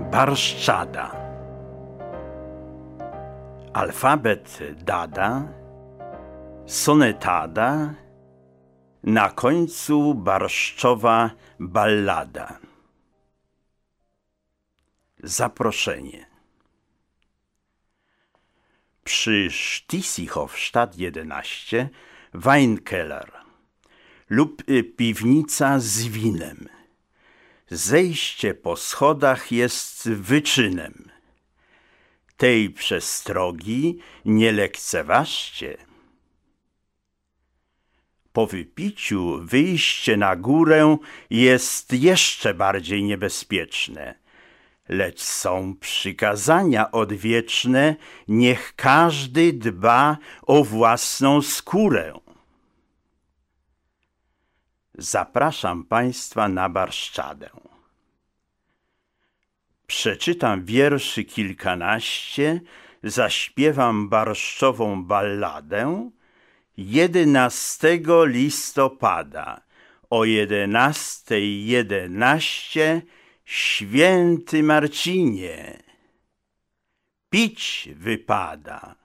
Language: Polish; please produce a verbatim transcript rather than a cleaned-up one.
Barszczada. Alfabet dada, sonetada, na końcu barszczowa ballada. Zaproszenie. Przy Stissichhofstadt jedenaście Weinkeller lub piwnica z winem. Zejście po schodach jest wyczynem. Tej przestrogi nie lekceważcie. Po wypiciu wyjście na górę jest jeszcze bardziej niebezpieczne, lecz są przykazania odwieczne, niech każdy dba o własną skórę. Zapraszam Państwa na Barszczadę. Przeczytam wierszy kilkanaście, zaśpiewam barszczową balladę jedenastego listopada o jedenastej jedenaście. Święty Marcinie, pić wypada.